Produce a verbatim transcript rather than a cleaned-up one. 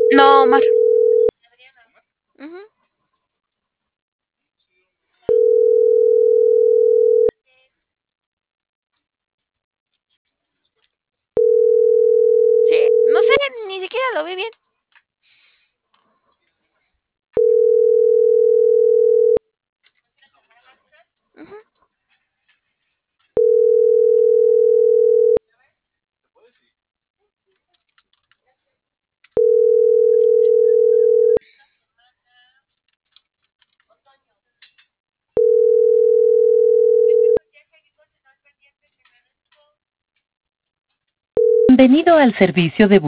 No, Omar. Ujú. Sí, no sé, ni siquiera lo vi bien. Ujú. Bienvenido al servicio de